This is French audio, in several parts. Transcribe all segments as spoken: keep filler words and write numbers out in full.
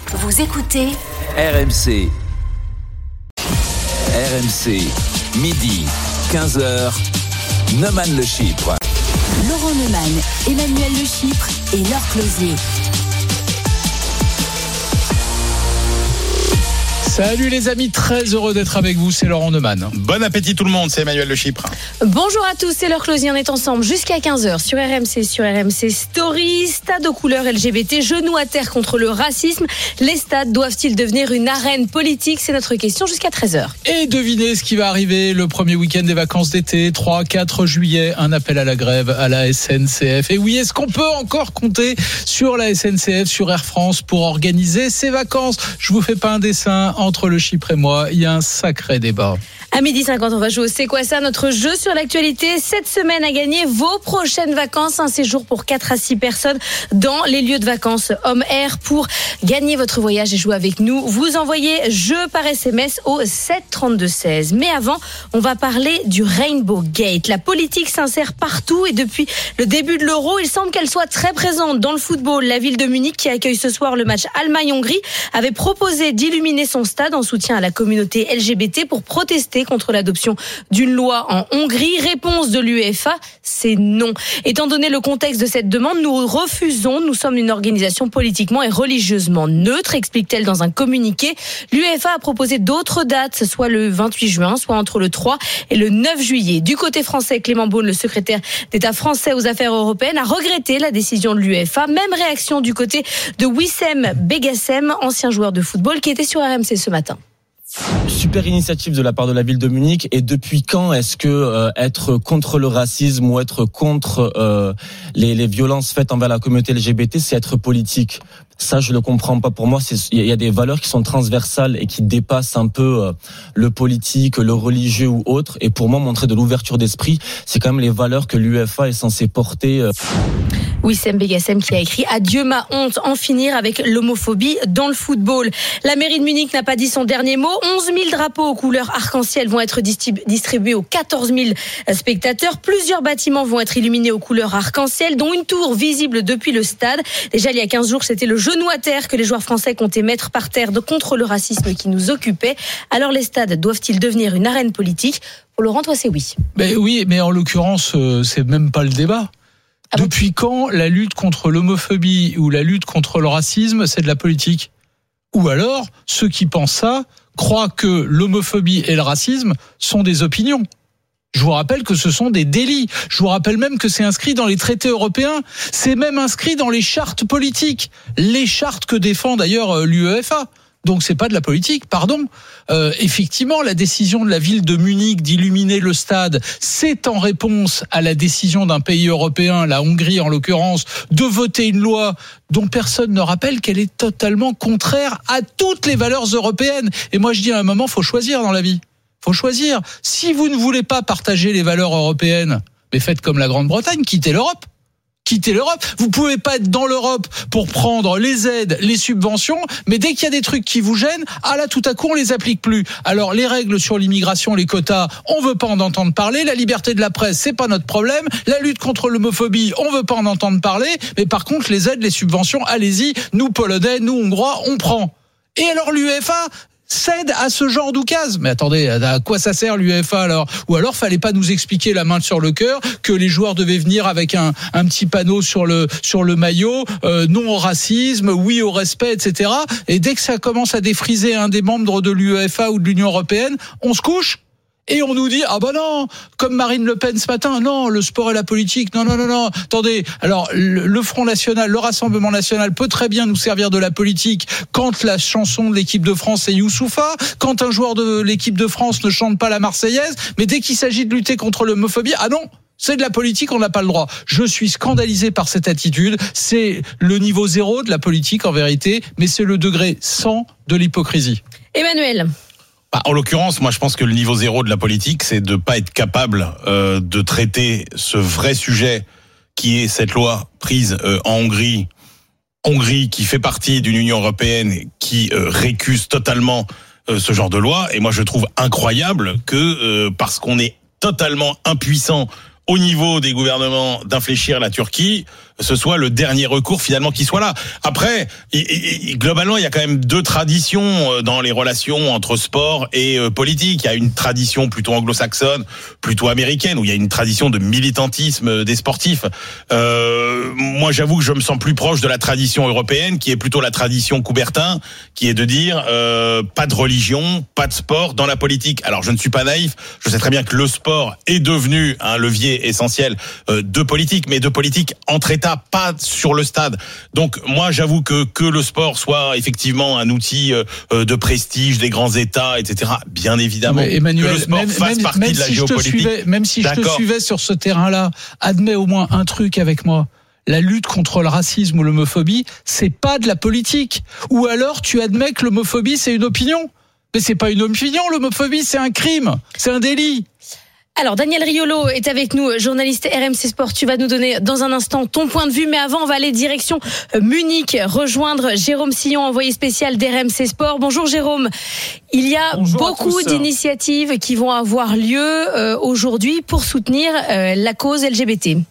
Vous écoutez R M C. R M C, midi, quinze heures, Neumann Le Chypre. Laurent Neumann, Emmanuel Le Chypre et Laure Closier. Salut les amis, très heureux d'être avec vous, c'est Laurent Neumann. Bon appétit tout le monde, c'est Emmanuel Le Chypre. Bonjour à tous, c'est Laure Closier, on est ensemble jusqu'à quinze heures sur R M C, sur R M C Story. Stade aux couleurs L G B T, genoux à terre contre le racisme. Les stades doivent-ils devenir une arène politique? C'est notre question jusqu'à treize heures. Et devinez ce qui va arriver le premier week-end des vacances d'été, trois à quatre juillet, un appel à la grève à la S N C F. Et oui, est-ce qu'on peut encore compter sur la S N C F, sur Air France pour organiser ces vacances? Je vous fais pas un dessin, entre le Chypre et moi, il y a un sacré débat. À midi cinquante, on va jouer au C'est quoi ça, notre jeu sur l'actualité. Cette semaine à gagner vos prochaines vacances, un séjour pour quatre à six personnes dans les lieux de vacances Homme Air. Pour gagner votre voyage et jouer avec nous, vous envoyez jeu par S M S au sept trente-deux seize. Mais avant, on va parler du Rainbow Gate. La politique s'insère partout et depuis le début de l'Euro, il semble qu'elle soit très présente dans le football. La ville de Munich, qui accueille ce soir le match Allemagne-Hongrie, avait proposé d'illuminer son stade en soutien à la communauté L G B T pour protester contre l'adoption d'une loi en Hongrie. Réponse de l'UEFA, c'est non. Étant donné le contexte de cette demande, nous refusons. Nous sommes une organisation politiquement et religieusement neutre, explique-t-elle dans un communiqué. L'UEFA a proposé d'autres dates, soit le vingt-huit juin, soit entre le trois et le neuf juillet. Du côté français, Clément Beaune, le secrétaire d'État français aux affaires européennes, a regretté la décision de l'UEFA. Même réaction du côté de Wissem Begassem, ancien joueur de football, qui était sur R M C ce matin. Super initiative de la part de la ville de Munich. Et depuis quand est-ce que euh, être contre le racisme ou être contre euh, les, les violences faites envers la communauté L G B T, c'est être politique? Ça, je le comprends pas. Pour moi, il y a des valeurs qui sont transversales et qui dépassent un peu euh, le politique, le religieux ou autre. Et pour moi, montrer de l'ouverture d'esprit, c'est quand même les valeurs que l'UEFA est censée porter. Euh. Wissem Begassem qui a écrit « Adieu ma honte, en finir avec l'homophobie dans le football ». La mairie de Munich n'a pas dit son dernier mot. onze mille drapeaux aux couleurs arc-en-ciel vont être distribués aux quatorze mille spectateurs. Plusieurs bâtiments vont être illuminés aux couleurs arc-en-ciel, dont une tour visible depuis le stade. Déjà, il y a quinze jours, c'était le genou à terre que les joueurs français comptaient mettre par terre de contre le racisme qui nous occupait. Alors les stades doivent-ils devenir une arène politique? Pour Laurent, toi, c'est oui. Mais oui, mais en l'occurrence, c'est même pas le débat. Ah bon? Depuis quand la lutte contre l'homophobie ou la lutte contre le racisme, c'est de la politique? Ou alors, ceux qui pensent ça croient que l'homophobie et le racisme sont des opinions. Je vous rappelle que ce sont des délits. Je vous rappelle même que c'est inscrit dans les traités européens. C'est même inscrit dans les chartes politiques. Les chartes que défend d'ailleurs l'UEFA. Donc c'est pas de la politique, pardon. Euh, effectivement, la décision de la ville de Munich d'illuminer le stade, c'est en réponse à la décision d'un pays européen, la Hongrie en l'occurrence, de voter une loi dont personne ne rappelle qu'elle est totalement contraire à toutes les valeurs européennes. Et moi je dis à un moment, faut choisir dans la vie. Faut choisir. Si vous ne voulez pas partager les valeurs européennes, mais faites comme la Grande-Bretagne, quittez l'Europe. Quitter l'Europe. Vous pouvez pas être dans l'Europe pour prendre les aides, les subventions, mais dès qu'il y a des trucs qui vous gênent, ah là, tout à coup, on les applique plus. Alors, les règles sur l'immigration, les quotas, on veut pas en entendre parler. La liberté de la presse, c'est pas notre problème. La lutte contre l'homophobie, on veut pas en entendre parler. Mais par contre, les aides, les subventions, allez-y. Nous, Polonais, nous, Hongrois, on prend. Et alors, l'UEFA cède à ce genre d'oukase. Mais attendez, à quoi ça sert l'UEFA alors? Ou alors fallait pas nous expliquer la main sur le cœur que les joueurs devaient venir avec un, un petit panneau sur le sur le maillot, euh, non au racisme, oui au respect, et cetera. Et dès que ça commence à défriser un des membres de l'UEFA ou de l'Union européenne, on se couche. Et on nous dit, ah bah non, comme Marine Le Pen ce matin, non, le sport et la politique, non, non, non, non. Attendez, alors le, le Front National, le Rassemblement National peut très bien nous servir de la politique quand la chanson de l'équipe de France est Youssoupha, quand un joueur de l'équipe de France ne chante pas la Marseillaise, mais dès qu'il s'agit de lutter contre l'homophobie, ah non, c'est de la politique, on n'a pas le droit. Je suis scandalisé par cette attitude, c'est le niveau zéro de la politique en vérité, mais c'est le degré cent de l'hypocrisie. Emmanuel. Bah, en l'occurrence, moi je pense que le niveau zéro de la politique, c'est de pas être capable euh, de traiter ce vrai sujet qui est cette loi prise euh, en Hongrie, Hongrie qui fait partie d'une Union européenne qui euh, récuse totalement euh, ce genre de loi. Et moi je trouve incroyable que euh, parce qu'on est totalement impuissant au niveau des gouvernements d'infléchir la Turquie, ce soit le dernier recours finalement qui soit là. Après, et, et, globalement, il y a quand même deux traditions dans les relations entre sport et euh, politique. Il y a une tradition plutôt anglo-saxonne, plutôt américaine, où il y a une tradition de militantisme des sportifs. Euh, moi, j'avoue que je me sens plus proche de la tradition européenne, qui est plutôt la tradition Coubertin, qui est de dire euh, pas de religion, pas de sport dans la politique. Alors, je ne suis pas naïf. Je sais très bien que le sport est devenu un levier essentiel euh, de politique, mais de politique entre États, pas sur le stade. Donc, moi, j'avoue que que le sport soit effectivement un outil euh, de prestige des grands États, et cetera. Bien évidemment, mais Emmanuel, que le sport même, fasse même, partie même de la si géopolitique. Je te suivais, même si je te suivais sur ce terrain-là, admets au moins un truc avec moi. La lutte contre le racisme ou l'homophobie, c'est pas de la politique. Ou alors tu admets que l'homophobie c'est une opinion. Mais c'est pas une opinion, l'homophobie c'est un crime, c'est un délit. Alors Daniel Riolo est avec nous, journaliste R M C Sport. Tu vas nous donner dans un instant ton point de vue, mais avant on va aller direction Munich, rejoindre Jérôme Sillon, envoyé spécial d'R M C Sport. Bonjour Jérôme. Il y a Bonjour beaucoup d'initiatives qui vont avoir lieu euh, aujourd'hui pour soutenir euh, la cause L G B T.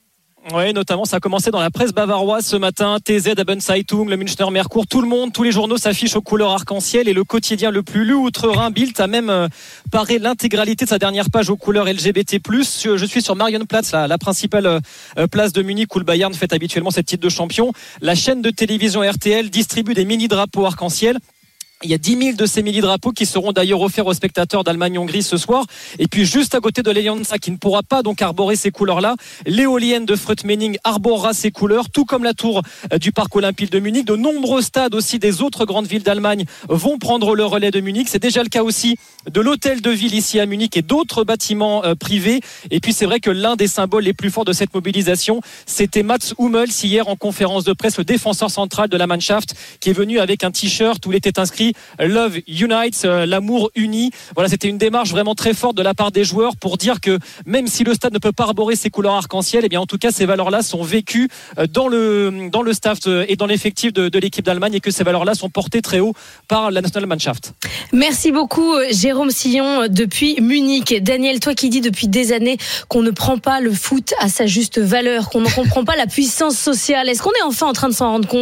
Oui, notamment, ça a commencé dans la presse bavaroise ce matin. T Z, Abendzeitung, le Münchner Merkur, tout le monde, tous les journaux s'affichent aux couleurs arc-en-ciel et le quotidien le plus lu outre-Rhin, Bild, a même euh, paré l'intégralité de sa dernière page aux couleurs L G B T plus. Je suis sur Marienplatz, la, la principale euh, place de Munich où le Bayern fête habituellement cette titre de champion. La chaîne de télévision R T L distribue des mini-drapeaux arc-en-ciel. Il y a dix mille de ces mini-drapeaux qui seront d'ailleurs offerts aux spectateurs d'Allemagne-Hongrie ce soir. Et puis juste à côté de l'Allianza, qui ne pourra pas donc arborer ces couleurs-là, l'éolienne de Frötmening arborera ces couleurs, tout comme la tour du Parc Olympique de Munich. De nombreux stades aussi des autres grandes villes d'Allemagne vont prendre le relais de Munich. C'est déjà le cas aussi de l'hôtel de ville ici à Munich et d'autres bâtiments euh, privés. Et puis c'est vrai que l'un des symboles les plus forts de cette mobilisation, c'était Mats Hummels hier en conférence de presse, le défenseur central de la Mannschaft, qui est venu avec un t-shirt où il était inscrit Love Unites, euh, l'amour uni. Voilà, c'était une démarche vraiment très forte de la part des joueurs pour dire que même si le stade ne peut pas arborer ses couleurs arc-en-ciel, eh bien en tout cas ces valeurs-là sont vécues dans le dans le staff et dans l'effectif de, de l'équipe d'Allemagne et que ces valeurs-là sont portées très haut par la Nationalmannschaft. Merci beaucoup Jérôme Sillon depuis Munich. Daniel, toi qui dis depuis des années qu'on ne prend pas le foot à sa juste valeur, qu'on ne comprend pas la puissance sociale, est-ce qu'on est enfin en train de s'en rendre compte ?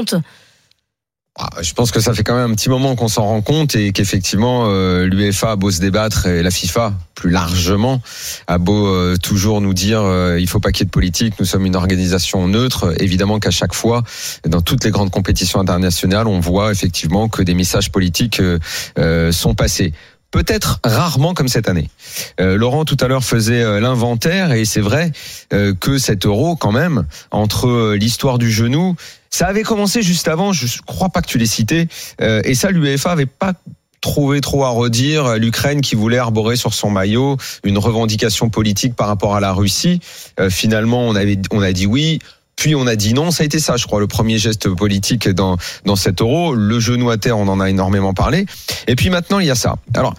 Je pense que ça fait quand même un petit moment qu'on s'en rend compte et qu'effectivement euh, l'UEFA a beau se débattre et la FIFA plus largement a beau euh, toujours nous dire euh, il faut pas qu'il y ait de politique, nous sommes une organisation neutre. Évidemment qu'à chaque fois, dans toutes les grandes compétitions internationales, on voit effectivement que des messages politiques euh, euh, sont passés. Peut-être rarement comme cette année. Euh, Laurent tout à l'heure faisait euh, l'inventaire et c'est vrai euh, que cet euro quand même, entre euh, l'histoire du genou, ça avait commencé juste avant, je crois pas que tu l'aies cité, euh, et ça l'UEFA avait pas trouvé trop à redire. L'Ukraine qui voulait arborer sur son maillot une revendication politique par rapport à la Russie. Euh, finalement, on avait, on a dit oui. Puis on a dit non, ça a été ça, je crois, le premier geste politique dans dans cet euro. Le genou à terre, on en a énormément parlé. Et puis maintenant, il y a ça. Alors,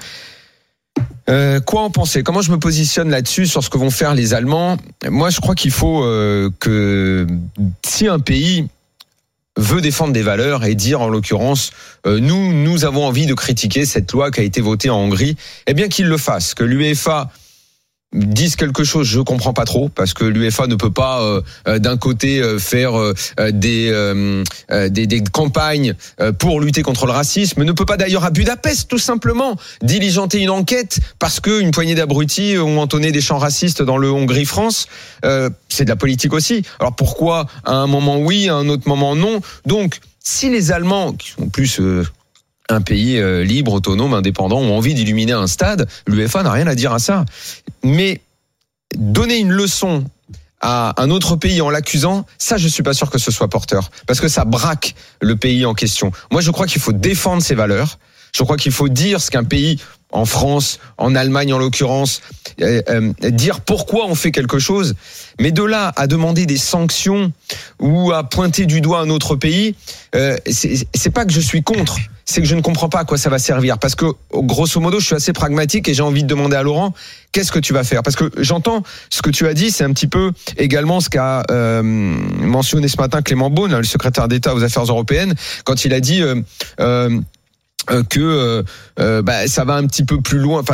euh, quoi en penser ? Comment je me positionne là-dessus sur ce que vont faire les Allemands ? Moi, je crois qu'il faut euh, que si un pays veut défendre des valeurs et dire en l'occurrence euh, nous nous avons envie de critiquer cette loi qui a été votée en Hongrie, eh bien qu'il le fasse, que l'UEFA disent quelque chose, je comprends pas trop, parce que l'UEFA ne peut pas euh, d'un côté euh, faire euh, des, euh, des des campagnes euh, pour lutter contre le racisme, ne peut pas d'ailleurs à Budapest tout simplement diligenter une enquête parce que une poignée d'abrutis ont entonné des chants racistes dans le Hongrie-France. Euh, c'est de la politique aussi. Alors pourquoi à un moment oui, à un autre moment non ? Donc si les Allemands qui sont plus euh, un pays euh, libre, autonome, indépendant, ont envie d'illuminer un stade, l'UEFA n'a rien à dire à ça. Mais donner une leçon à un autre pays en l'accusant, ça je suis pas sûr que ce soit porteur, parce que ça braque le pays en question. Moi je crois qu'il faut défendre ses valeurs, je crois qu'il faut dire ce qu'un pays, en France, en Allemagne en l'occurrence, euh, euh, dire pourquoi on fait quelque chose, mais de là à demander des sanctions ou à pointer du doigt un autre pays, euh, c'est, c'est pas que je suis contre, c'est que je ne comprends pas à quoi ça va servir. Parce que, grosso modo, je suis assez pragmatique et j'ai envie de demander à Laurent, qu'est-ce que tu vas faire ? Parce que j'entends ce que tu as dit, c'est un petit peu également ce qu'a euh, mentionné ce matin Clément Beaune, le secrétaire d'État aux Affaires européennes, quand il a dit euh, euh, que euh, euh, bah, ça va un petit peu plus loin, enfin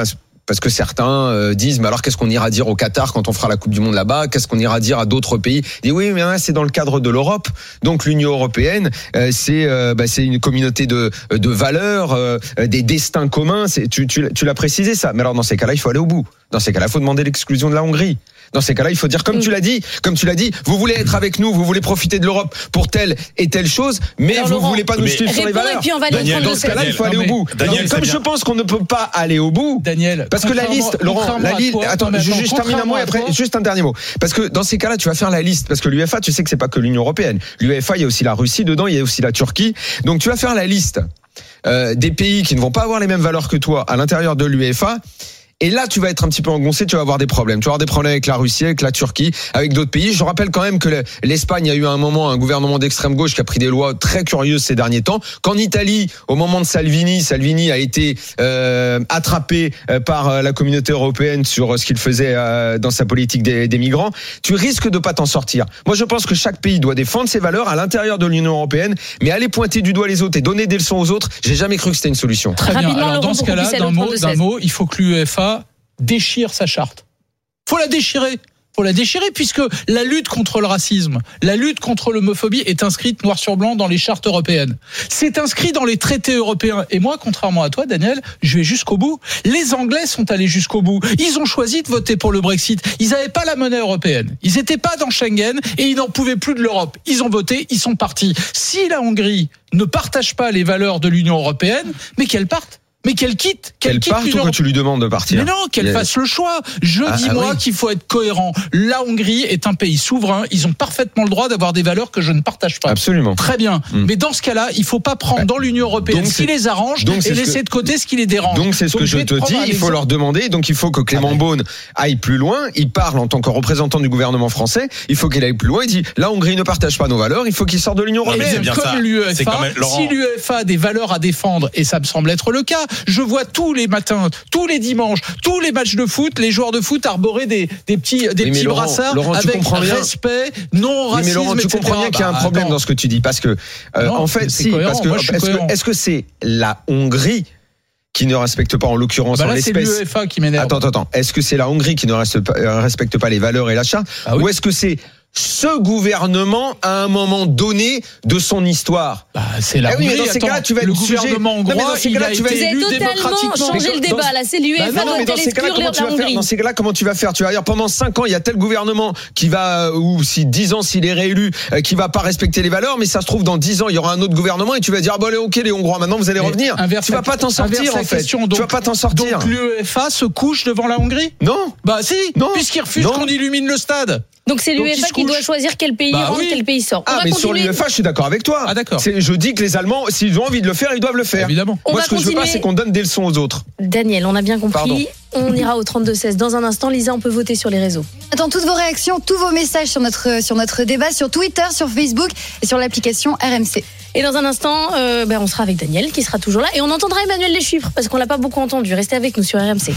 parce que certains euh, disent mais alors qu'est-ce qu'on ira dire au Qatar quand on fera la Coupe du Monde là-bas, qu'est-ce qu'on ira dire à d'autres pays? Et oui, mais là, c'est dans le cadre de l'Europe. Donc l'Union européenne, euh, c'est euh, bah, c'est une communauté de de valeurs, euh, des destins communs. C'est, tu, tu tu l'as précisé ça. Mais alors dans ces cas-là, il faut aller au bout. Dans ces cas-là, il faut demander l'exclusion de la Hongrie. Dans ces cas-là, il faut dire comme tu l'as dit, comme tu l'as dit, vous voulez être avec nous, vous voulez profiter de l'Europe pour telle et telle chose, mais alors, vous Laurent, voulez pas nous suivre sur les valeurs. Et puis on va Daniel, Dans ce cas-là, il faut aller au bout. Daniel, Donc, comme je pense qu'on ne peut pas aller au bout, Daniel, parce que la liste, Laurent, la liste, attends, je juste termine un mot et après, juste un dernier mot. Parce que dans ces cas-là, tu vas faire la liste, parce que l'UEFA, tu sais que c'est pas que l'Union européenne. L'UEFA, il y a aussi la Russie dedans, il y a aussi la Turquie. Donc tu vas faire la liste euh, des pays qui ne vont pas avoir les mêmes valeurs que toi à l'intérieur de l'UEFA. Et là, tu vas être un petit peu engoncé, tu vas avoir des problèmes. Tu vas avoir des problèmes avec la Russie, avec la Turquie, avec d'autres pays. Je rappelle quand même que l'Espagne a eu à un moment un gouvernement d'extrême gauche qui a pris des lois très curieuses ces derniers temps. Qu'en Italie, au moment de Salvini, Salvini a été euh, attrapé par la communauté européenne sur ce qu'il faisait euh, dans sa politique des, des migrants. Tu risques de pas t'en sortir. Moi, je pense que chaque pays doit défendre ses valeurs à l'intérieur de l'Union européenne, mais aller pointer du doigt les autres et donner des leçons aux autres, j'ai jamais cru que c'était une solution. Très bien. Rapidement, Alors Laurent, dans ce pour cas-là, qu'on puisse d'un aller au mot, trente-deux d'un mot, il faut que l'UEFA déchire sa charte. Faut la déchirer. Faut la déchirer puisque la lutte contre le racisme, la lutte contre l'homophobie est inscrite noir sur blanc dans les chartes européennes. C'est inscrit dans les traités européens. Et moi, contrairement à toi, Daniel, je vais jusqu'au bout. Les Anglais sont allés jusqu'au bout. Ils ont choisi de voter pour le Brexit. Ils n'avaient pas la monnaie européenne. Ils n'étaient pas dans Schengen et ils n'en pouvaient plus de l'Europe. Ils ont voté, ils sont partis. Si la Hongrie ne partage pas les valeurs de l'Union européenne, mais qu'elle parte. Mais qu'elle quitte, qu'elle, Qu'elle quitte parte ou l'Union. que tu lui demandes de partir? Mais non, qu'elle Il y a- fasse le choix. Je Ah, dis ah moi oui. qu'il faut être cohérent. La Hongrie est un pays souverain. Ils ont parfaitement le droit d'avoir des valeurs que je ne partage pas. Absolument. Très bien. Mm. Mais dans ce cas-là, il faut pas prendre dans l'Union européenne Donc ce qui c'est- les arrange donc c'est et ce laisser que- de côté ce qui les dérange. Donc c'est ce que je vais te prendre dis, un il faut exemple. leur demander, donc il faut que Clément Ah ben. Beaune aille plus loin, il parle en tant que représentant du gouvernement français, il faut qu'il aille plus loin, il dit la Hongrie ne partage pas nos valeurs, il faut qu'il sorte de l'Union Non, mais européenne. c'est bien comme ça. C'est l'UEFA, quand même- Laurent. si l'UEFA a des valeurs à défendre, et ça me semble être le cas, je vois tous les matins, tous les dimanches, tous les matchs de foot, les joueurs de foot arborer des, des petits, des Oui, mais petits Laurent, brassards Laurent, tu avec comprends bien. respect, non Oui, mais racisme, Laurent, tu et cetera. comprends bien qu'il y a un Bah, problème attends. dans ce que tu dis, parce que euh, Non, en fait, c'est si, cohérent. parce que Moi, je suis est-ce cohérent. que est-ce que c'est la Hongrie qui ne respecte pas en l'occurrence Bah en là, c'est l'espèce? l'UEFA qui m'énerve. Attends, attends, attends. Est-ce que c'est la Hongrie qui ne reste pas- euh, respecte pas les valeurs et la charte, Ah oui. ou est-ce que c'est ce gouvernement à un moment donné de son histoire? Bah, c'est la Ah oui, mais Hongrie. dans ces Attends, cas-là, tu vas le être jugé- gouvernement Non, mais dans hongrois, ces il cas-là, a tu vas été Vous avez élu totalement démocratiquement. changé Mais le dans- débat là. C'est l'UEFA Bah non, mais dont dans elle ces cas-là, exclure comment tu la vas faire? Hongrie. Dans ces cas-là, comment tu vas faire? Tu vas dire pendant cinq ans, il y a tel gouvernement qui va, ou si dix ans, s'il est réélu, euh, qui va pas respecter les valeurs, mais ça se trouve dans dix ans, il y aura un autre gouvernement et tu vas dire, ah bon, allez, ok, les Hongrois, maintenant vous allez Mais revenir. inverse Tu vas la- pas t'en inverse sortir, la en fait. question. Tu Donc- vas pas t'en sortir. Donc l'UEFA se couche devant la Hongrie? Non. Bah si, Non. puisqu'il refuse Non. qu'on illumine le stade. Donc c'est Donc, l'UEFA il se qui couche. doit choisir quel pays Bah rentre, oui. quel pays sort. On Ah, va mais sur continuer. l'UEFA, je suis d'accord avec toi. Ah, d'accord. C'est- Je dis que les Allemands, s'ils ont envie de le faire, ils doivent le faire. Évidemment. On Moi, va ce que je veux pas, continuer. c'est qu'on donne des leçons aux autres. Daniel, on a bien compris. Pardon. On ira au trente-deux seize. Dans un instant, Lisa, on peut voter sur les réseaux. Attends toutes vos réactions, tous vos messages sur notre, sur notre débat, sur Twitter, sur Facebook et sur l'application R M C. Et dans un instant, euh, ben, on sera avec Daniel qui sera toujours là. Et on entendra Emmanuel Les Chiffres parce qu'on l'a pas beaucoup entendu. Restez avec nous sur R M C.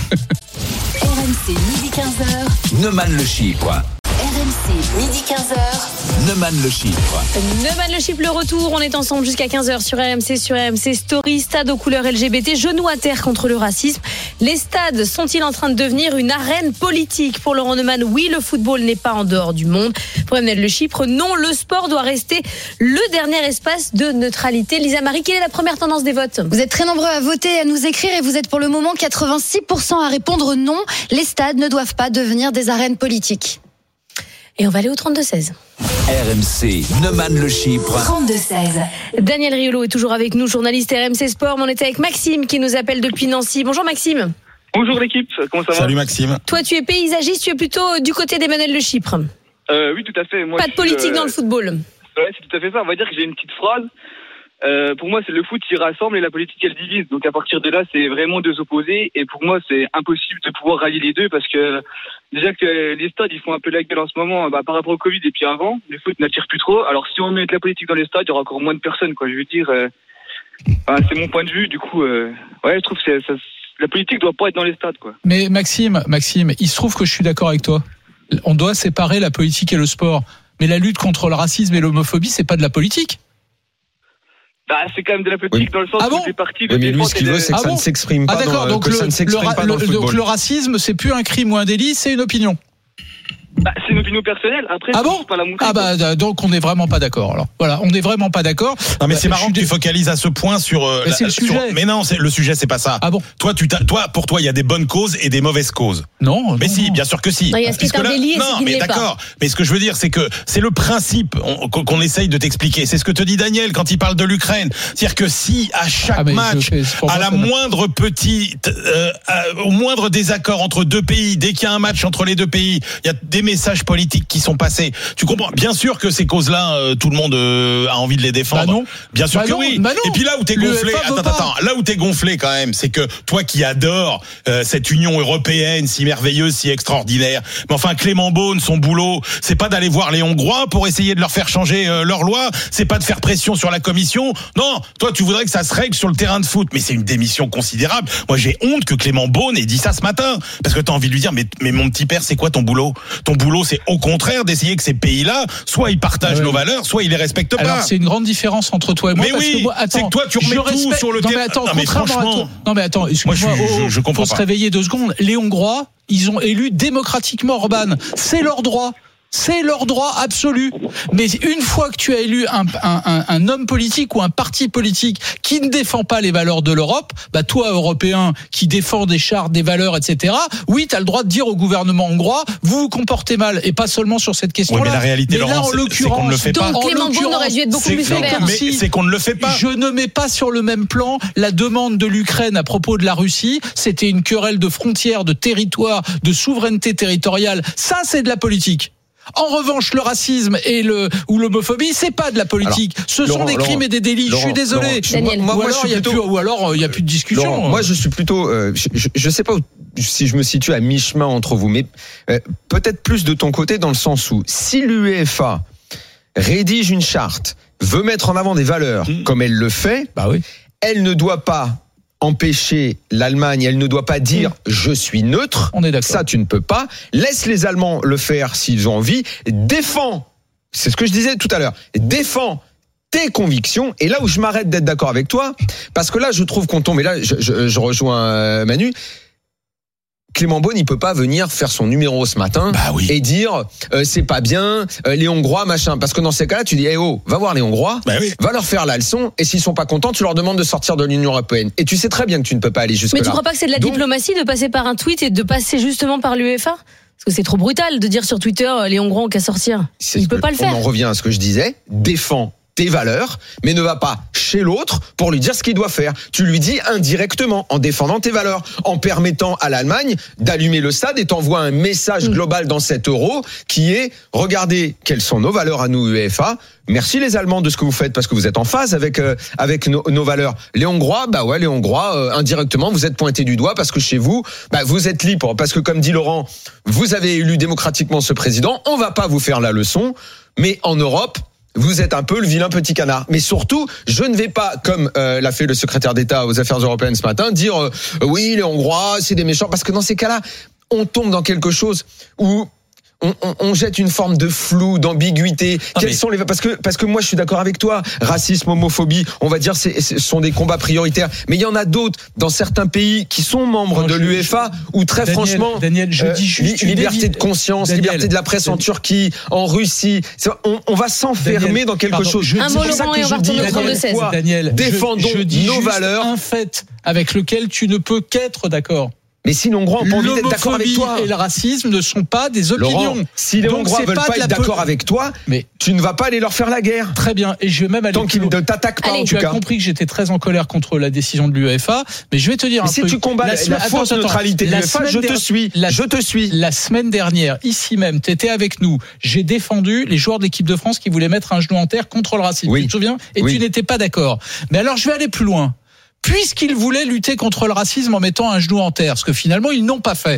R M C, midi quinze heures. Neumann le chiffre. R M C, midi quinze heures. Neumann le chiffre. Neumann Le Chiffre, le retour. On est ensemble jusqu'à quinze heures sur R M C, sur R M C Story. Stade aux couleurs L G B T, genoux à terre contre le racisme. Les stades sont-ils en train de devenir une arène politique? Pour Laurent Neumann, oui, le football n'est pas en dehors du monde. Pour Emmanuel Le Chiffre, non, le sport doit rester le dernier espace de neutralité. Lisa Marie, quelle est la première tendance des votes? Vous êtes très nombreux à voter, à nous écrire et vous êtes pour le moment quatre-vingt-six pour cent à répondre non. Les stades ne doivent pas devenir des arènes politiques. Et on va aller au trente-deux seize. R M C, Neumann le chiffre. trente-deux seize. Daniel Riolo est toujours avec nous, journaliste R M C Sport. Mais on était avec Maxime qui nous appelle depuis Nancy. Bonjour Maxime. Bonjour l'équipe, comment ça va? Salut Maxime. Toi, tu es paysagiste, tu es plutôt du côté d'Emmanuel Le Chypre. Euh, oui, tout à fait. Moi, Pas je de suis, politique euh, dans le football. Ouais, c'est tout à fait ça. On va dire que j'ai une petite phrase. Euh, pour moi, c'est le foot qui rassemble et la politique elle divise. Donc à partir de là, c'est vraiment deux opposés. Et pour moi, c'est impossible de pouvoir rallier les deux parce que déjà que les stades ils font un peu la gueule en ce moment, bah, par rapport au Covid et puis avant, le foot n'attire plus trop. Alors si on met de la politique dans les stades, il y aura encore moins de personnes, quoi. Je veux dire, euh, bah, c'est mon point de vue. Du coup, euh, ouais, je trouve que c'est, ça, la politique doit pas être dans les stades, quoi. Mais Maxime, Maxime, il se trouve que je suis d'accord avec toi. On doit séparer la politique et le sport. Mais la lutte contre le racisme et l'homophobie, c'est pas de la politique. Bah, c'est quand même de la politique Oui. dans le sens Ah bon où des partis Oui, mais lui, ce qu'il veut, c'est que Ah ça bon ne s'exprime Ah pas d'accord, dans, donc que le, ça ne s'exprime le, pas dans le le- football. donc le racisme, c'est plus un crime ou un délit, c'est une opinion. Bah, c'est une opinion personnelle. Après, Ah je bon peux pas la montrer. Ah bah donc on n'est vraiment pas d'accord. Alors voilà, on n'est vraiment pas d'accord. Non mais Bah, c'est marrant je que suis tu focalises à ce point sur. euh, Mais la- c'est le sur- sujet. Mais non, c'est le sujet, c'est pas ça. Ah bon Toi, tu t'as- toi, pour toi, il y a des bonnes causes et des mauvaises causes. Non. Mais non, si, non. bien sûr que si. Non, il y a ce qui est Puisque un délit et ce non, qui ne mais l'est pas. d'accord. Mais ce que je veux dire, c'est que c'est le principe on- qu'on qu'on essaye de t'expliquer. C'est ce que te dit Daniel quand il parle de l'Ukraine. C'est-à-dire que si à chaque Ah, mais je match, fais- pour à moi, la ça n'a- moindre petite, euh, euh, au moindre désaccord entre deux pays, dès qu'il y a un match entre les deux pays, il y a des messages politiques qui sont passés. Tu comprends? Bien sûr que ces causes-là, euh, tout le monde euh, a envie de les défendre. Bah non. Bien sûr Bah que non, oui. bah non. Et puis là où t'es L'U E gonflé, F A veut attends, pas. attends, là où t'es gonflé quand même, c'est que toi qui adores euh, cette Union européenne si merveilleuse, si extraordinaire, mais enfin Clément Beaune, son boulot, c'est pas d'aller voir les Hongrois pour essayer de leur faire changer euh, leur loi, c'est pas de faire pression sur la Commission. Non, toi tu voudrais que ça se règle sur le terrain de foot, mais c'est une démission considérable. Moi j'ai honte que Clément Beaune ait dit ça ce matin, parce que t'as envie de lui dire, mais, mais mon petit père, c'est quoi ton boulot? Ton boulot, c'est au contraire d'essayer que ces pays-là, soit ils partagent Ah ouais. nos valeurs, soit ils les respectent pas. Alors c'est une grande différence entre toi et moi. Mais parce oui, que moi, attends, c'est que toi, tu remets je tout respecte- sur le non, terrain. mais attends, Non, mais contrairement à franchement. toi. Non mais attends, excuse-moi. Moi, je- je- oh, je comprends faut se pas. réveiller deux secondes. Les Hongrois, ils ont élu démocratiquement Orban. C'est leur droit. C'est leur droit absolu. Mais une fois que tu as élu un, un, un, un homme politique ou un parti politique qui ne défend pas les valeurs de l'Europe, bah toi, Européen, qui défend des chartes, des valeurs, et cetera, oui, tu as le droit de dire au gouvernement hongrois, vous vous comportez mal, et pas seulement sur cette question-là. Oui, mais la réalité, mais là, Laurent, en c'est- c'est qu'on ne le fait pas. Donc en Clément Beaune l'occurrence, aurait dû être beaucoup C'est plus que- sévère. mais c'est qu'on ne le fait pas. Je ne mets pas sur le même plan la demande de l'Ukraine à propos de la Russie. C'était une querelle de frontières, de territoire, de souveraineté territoriale. Ça, c'est de la politique. En revanche, le racisme et le ou l'homophobie, c'est pas de la politique. Alors, Ce Laurent, sont des crimes Laurent, et des délits. Laurent, je suis désolé. Laurent, je- Daniel. moi, ou moi, je alors suis il y a plutôt- plus, ou alors il y a plus de discussion. Laurent, moi je suis plutôt, euh, je, je, je sais pas où- si je me situe à mi-chemin entre vous, mais euh, peut-être plus de ton côté dans le sens où si l'UEFA rédige une charte, veut mettre en avant des valeurs Mmh. comme elle le fait, Bah oui. elle ne doit pas empêcher l'Allemagne, elle ne doit pas dire je suis neutre. On est d'accord. Ça tu ne peux pas. Laisse les Allemands le faire s'ils ont envie. Défends. C'est ce que je disais tout à l'heure. Défends tes convictions. Et là où je m'arrête d'être d'accord avec toi, parce que là je trouve qu'on tombe, et là je, je, je rejoins euh, Manu, Clément Beaune il peut pas venir faire son numéro ce matin Bah oui. et dire euh, c'est pas bien, euh, les Hongrois machin, parce que dans ces cas-là tu dis eh oh, va voir les Hongrois, Bah oui. va leur faire la leçon, et s'ils sont pas contents tu leur demandes de sortir de l'Union européenne, et tu sais très bien que tu ne peux pas aller jusque Mais là. tu crois pas que c'est de la Donc- diplomatie de passer par un tweet et de passer justement par l'UEFA? Parce que c'est trop brutal de dire sur Twitter euh, les Hongrois ont qu'à sortir. C'est Il ce peut que- pas le faire. On en revient à ce que je disais, défends tes valeurs, mais ne va pas chez l'autre pour lui dire ce qu'il doit faire. Tu lui dis indirectement, en défendant tes valeurs, en permettant à l'Allemagne d'allumer le stade, et t'envoies un message global dans cet euro qui est, regardez quelles sont nos valeurs à nous UEFA. Merci les Allemands de ce que vous faites parce que vous êtes en phase avec euh, avec nos, nos valeurs. Les Hongrois, bah ouais, les Hongrois, euh, indirectement, vous êtes pointés du doigt parce que chez vous, bah vous êtes libre, parce que comme dit Laurent, vous avez élu démocratiquement ce président. On va pas vous faire la leçon, mais en Europe, vous êtes un peu le vilain petit canard. Mais surtout, je ne vais pas, comme euh, l'a fait le secrétaire d'État aux Affaires européennes ce matin, dire euh, oui, les Hongrois, c'est des méchants, parce que dans ces cas-là, on tombe dans quelque chose où on, on, on jette une forme de flou, d'ambiguïté. Ah, Quels mais- sont les parce que parce que moi je suis d'accord avec toi. Racisme, homophobie, on va dire c'est ce sont des combats prioritaires. Mais il y en a d'autres dans certains pays qui sont membres Non, de je- l'UEFA où très Daniel, franchement, Daniel, je euh, dis juste li- une liberté évi- de conscience, Daniel, liberté de la presse en Daniel. Turquie, en Russie, c'est- on, on va s'enfermer Daniel, dans quelque pardon, chose. je Un dis- mot, C'est pour ça Laurent, que et on je va dis retourner au encore trente-deux une seize. fois, Daniel, défendons je, je dis nos juste valeurs. un fait avec lequel tu ne peux qu'être d'accord. Mais si les Hongrois ont pas envie d'être d'accord avec L'homophobie toi, et le racisme ne sont pas des opinions. Laurent, si les Donc, Hongrois c'est veulent pas pas de la être d'accord po- avec toi, Mais tu ne vas pas aller leur faire la guerre. très bien, et je vais même aller Tant plus qu'ils loin. ne t'attaquent pas, Allez. en Tu tout as cas. compris que j'étais très en colère contre la décision de l'UEFA, mais je vais te dire Mais un si truc. tu combats la, semaine- la fausse attends, attends. neutralité de La l'UEFA, semaine je te der- suis. la- Je te suis. La semaine dernière, ici même, tu étais avec nous. J'ai défendu les joueurs de l'équipe de France qui voulaient mettre un genou en terre contre le racisme. Oui. Tu te souviens? Et Oui. tu n'étais pas d'accord. Mais alors, je vais aller plus loin. Puisqu'ils voulaient lutter contre le racisme en mettant un genou en terre, ce que finalement, ils n'ont pas fait.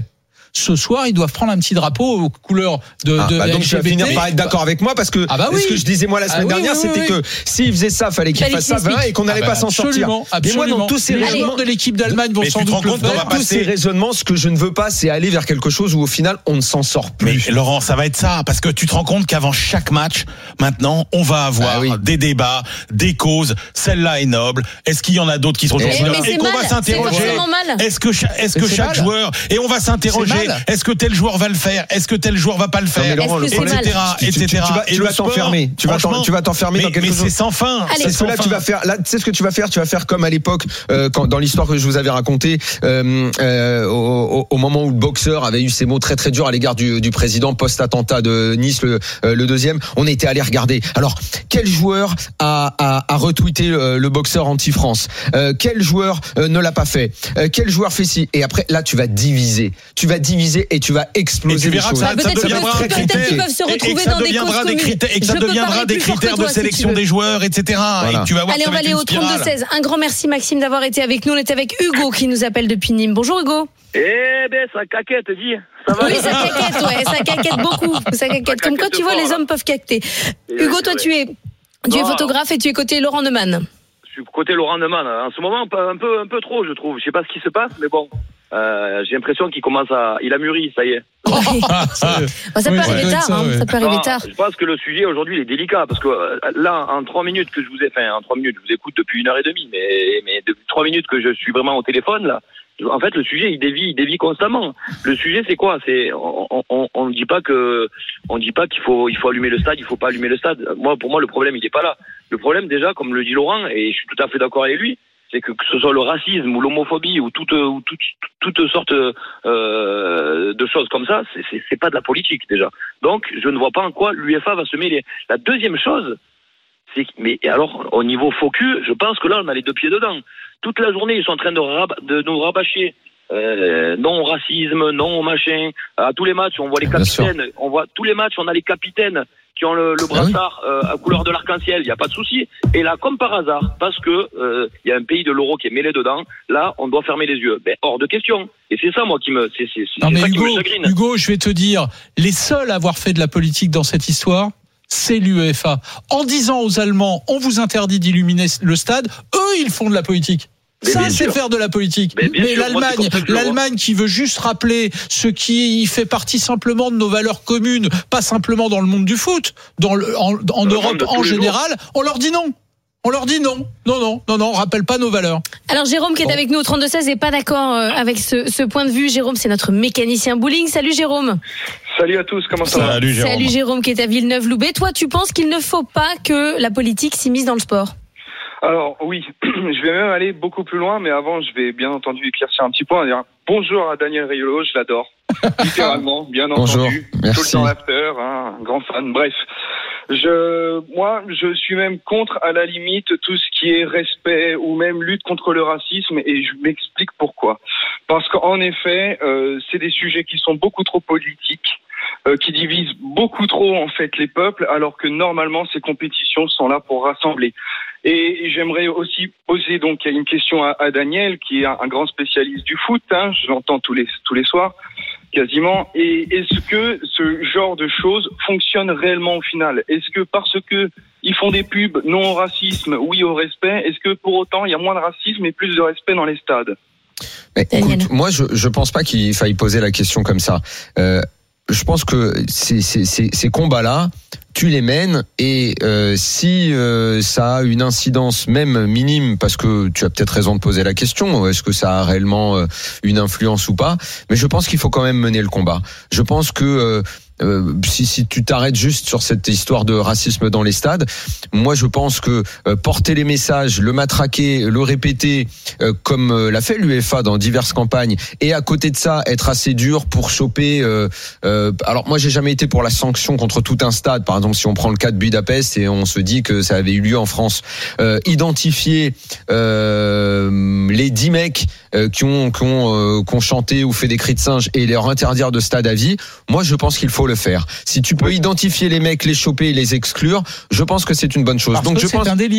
ce soir, ils doivent prendre un petit drapeau aux couleurs de, ah, de bah donc tu vas finir par être d'accord avec moi parce que ah bah oui. ce que je disais moi la semaine ah oui, dernière, oui, oui, c'était oui. que s'ils faisaient ça, fallait qu'ils fassent ça voilà, et qu'on n'allait ah bah pas s'en sortir. Et moi, dans tous ces raisonnements de l'équipe d'Allemagne vont sans doute le faire. Tous ces raisonnements, ce que je ne veux pas, c'est aller vers quelque chose où au final, on ne s'en sort plus. Mais Laurent, ça va être ça, parce que tu te rends compte qu'avant chaque match, maintenant, on va avoir ah oui. des débats, des causes. Celle-là est noble. Est-ce qu'il y en a d'autres qui seront aussi nobles? Et qu'on va s'interroger. Est-ce que est-ce que chaque joueur, et on va s'interroger. Est-ce que tel joueur va le faire? Est-ce que tel joueur va pas le faire? et cetera Tu vas t'enfermer. Tu vas tu vas t'enfermer dans quelque chose. Mais c'est sans fin. C'est ce que là tu vas faire. Là, tu sais ce que tu vas faire. Tu vas faire comme à l'époque, quand dans l'histoire que je vous avais racontée, au, au moment où le boxeur avait eu ces mots très très durs à l'égard du, du président post-attentat de Nice, le, le deuxième. On était allé regarder. Alors, quel joueur a, a, a retweeté le, le boxeur anti-France? euh, Quel joueur euh, ne l'a pas fait? euh, Quel joueur fait ci? Et après, là, tu vas diviser. Tu vas diviser et tu vas exploser les choses. Ça, ça deviendra des critères. Et que ça deviendra des critères, et que ça deviendra des critères de sélection des joueurs, et cetera. Voilà. Et tu vas voir. Allez, on va aller au trente-deux seize. Un grand merci Maxime d'avoir été avec nous. On est avec Hugo qui nous appelle depuis Nîmes. Bonjour Hugo. Eh ben, ça caquette, dis. Ça va? Oui, ça caquette, ouais, ça caquette beaucoup. Ça caquette. Comme quoi, tu vois, les hommes peuvent cacter. Hugo, toi, tu es, tu es photographe et tu es côté Laurent Neumann. Je suis côté Laurent Neumann. En ce moment, un peu, un peu trop, je trouve. Je sais pas ce qui se passe, mais bon. Euh, j'ai l'impression qu'il commence à, il a mûri, ça y est. Ouais. ça, bah, ça oui, peut arriver ouais, tard, ça, hein, ouais. ça peut arriver non, tard. Je pense que le sujet aujourd'hui il est délicat parce que euh, là, en trois minutes que je vous ai, enfin, en trois minutes, je vous écoute depuis une heure et demie, mais, mais depuis trois minutes que je suis vraiment au téléphone là. En fait, le sujet, il dévie, il dévie constamment. Le sujet, c'est quoi? C'est, on ne dit pas que, on dit pas qu'il faut, il faut allumer le stade, il faut pas allumer le stade. Moi, pour moi, le problème, il n'est pas là. Le problème, déjà, comme le dit Laurent, et je suis tout à fait d'accord avec lui, c'est que que ce soit le racisme ou l'homophobie ou toute, ou toute, toute sorte euh, de choses comme ça, c'est, c'est, c'est pas de la politique déjà. Donc, je ne vois pas en quoi l'UEFA va se mêler. La deuxième chose, c'est, mais alors, au niveau faux cul, je pense que là, on a les deux pieds dedans. Toute la journée, ils sont en train de, rab- de nous rabâcher euh, non au racisme, non au machin. À tous les matchs, on voit les capitaines. On voit tous les matchs, on a les capitaines qui ont le, le brassard euh, à couleur de l'arc-en-ciel. Il n'y a pas de souci. Et là, comme par hasard, parce que il euh, y a un pays de l'euro qui est mêlé dedans, là, on doit fermer les yeux. Ben, hors de question. Et c'est ça, moi, qui me, c'est, c'est, c'est non, mais ça Hugo, qui me chagrine. Hugo, je vais te dire, les seuls à avoir fait de la politique dans cette histoire, c'est l'UEFA. En disant aux Allemands, on vous interdit d'illuminer le stade, eux, ils font de la politique. Mais ça, c'est sûr. Faire de la politique. Mais, mais sûr, l'Allemagne, moi, l'Allemagne qui veut juste rappeler ce qui fait partie simplement de nos valeurs communes, pas simplement dans le monde du foot, dans le, en, en Europe en général, jours. On leur dit non. On leur dit non, non, non, non, non, on rappelle pas nos valeurs. Alors Jérôme qui est bon. avec nous au trente-deux seize n'est pas d'accord avec ce, ce point de vue. Jérôme, c'est notre mécanicien bowling. Salut Jérôme. Salut à tous, comment ça va? Salut Jérôme. Salut Jérôme qui est à Villeneuve-Loubet. Toi, tu penses qu'il ne faut pas que la politique s'immisce dans le sport? Alors oui, je vais même aller beaucoup plus loin, mais avant, je vais bien entendu éclaircir un petit point. Dire bonjour à Daniel Riolo, je l'adore, littéralement, bien bonjour. Entendu, Merci. Tout le temps l'after, hein, un grand fan. Bref, je, moi, je suis même contre, à la limite, tout ce qui est respect ou même lutte contre le racisme, et je m'explique pourquoi. Parce qu'en effet, euh, c'est des sujets qui sont beaucoup trop politiques. Euh, qui divisent beaucoup trop en fait les peuples, alors que normalement ces compétitions sont là pour rassembler. Et j'aimerais aussi poser donc une question à, à Daniel, qui est un, un grand spécialiste du foot, hein, je l'entends tous les tous les soirs, quasiment. Et est-ce que ce genre de choses fonctionne réellement au final? Est-ce que parce que ils font des pubs non au racisme, oui au respect, est-ce que pour autant il y a moins de racisme et plus de respect dans les stades? Mais, écoute, moi je je pense pas qu'il faille poser la question comme ça. Euh, Je pense que ces, ces, ces, ces combats-là, tu les mènes et euh, si euh, ça a une incidence même minime, parce que tu as peut-être raison de poser la question, est-ce que ça a réellement euh, une influence ou pas? Mais je pense qu'il faut quand même mener le combat. Je pense que euh, Euh, si, si tu t'arrêtes juste sur cette histoire de racisme dans les stades, moi je pense que euh, porter les messages, le matraquer, le répéter, euh, comme euh, l'a fait l'UEFA dans diverses campagnes, et à côté de ça être assez dur pour choper. Euh, euh, alors moi j'ai jamais été pour la sanction contre tout un stade. Par exemple, si on prend le cas de Budapest et on se dit que ça avait eu lieu en France, euh, identifier euh, les dix mecs euh, qui ont qui ont, euh, qui ont chanté ou fait des cris de singe et leur interdire de stade à vie. Moi je pense qu'il faut le faire. Si tu peux identifier les mecs, les choper et les exclure, je pense que c'est une bonne chose. Parce Donc que je c'est pense un délit. Ah.